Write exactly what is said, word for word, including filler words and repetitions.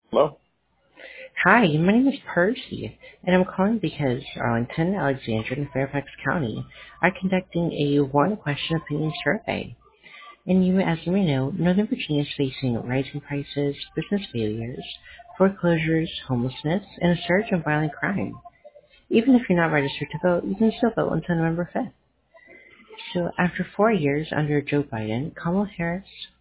Hello? Hi, my name is Percy, and I'm calling because Arlington, Alexandria, and Fairfax County are conducting a one-question opinion survey. And you, as you may know, Northern Virginia is facing rising prices, business failures, foreclosures, homelessness, and a surge in violent crime. Even if you're not registered to vote, you can still vote until November fifth. So after four years under Joe Biden, Kamala Harris